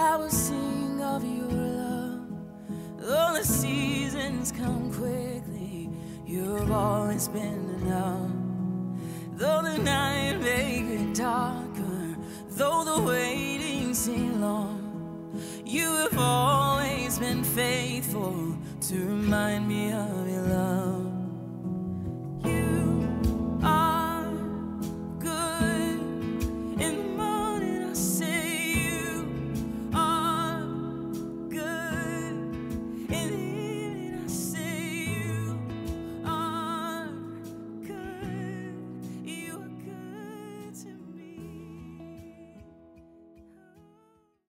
I will sing of your love. Though the seasons come quickly, you've always been enough. Though the night may get darker, though the waiting seems long, you have always been faithful to remind me of your love.